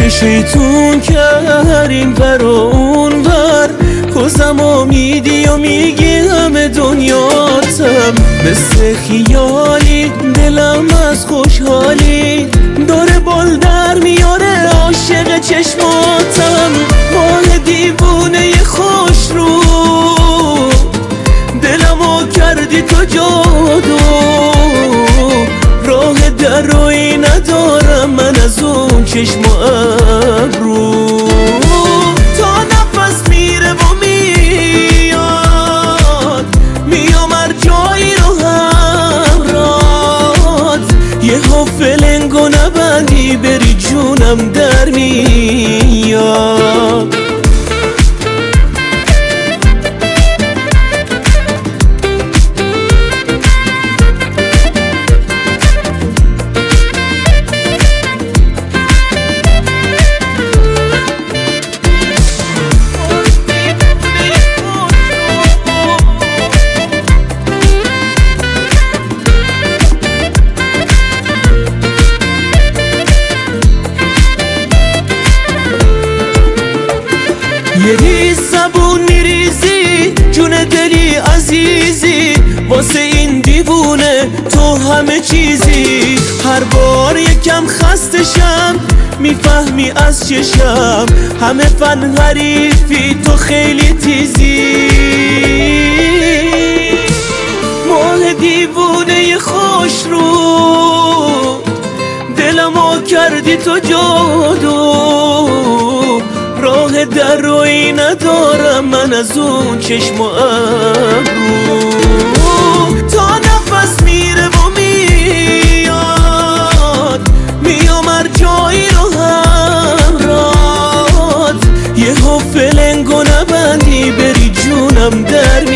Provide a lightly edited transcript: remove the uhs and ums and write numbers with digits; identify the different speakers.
Speaker 1: شیطون کریم بر و اون بر کزم و میدی و میگی همه دنیاتم مثل خیالی دلم از خوشحالی داره بال در میاره عاشق چشماتم ماه دیوونه خوش رو دلمو کردی تو جادو راه دروی ندارم من از اون چشم و ابرو تا نفس میره و میام هر جایی رو همرات یه فلنگ و نبندی بری جونم در میاد یه ریز زبون میریزی جون دلی عزیزی واسه این دیوونه تو همه چیزی هر بار یکم خستشم میفهمی از چشم همه فن حریفی تو خیلی تیزی ماه دیوونه خوش رو دلمو کردی تو جادو راه در روی ندارم من از اون چشم و ابرو تا نفس میره و میام هر جایی رو همرات یه فلنگ و نبندی بری جونم در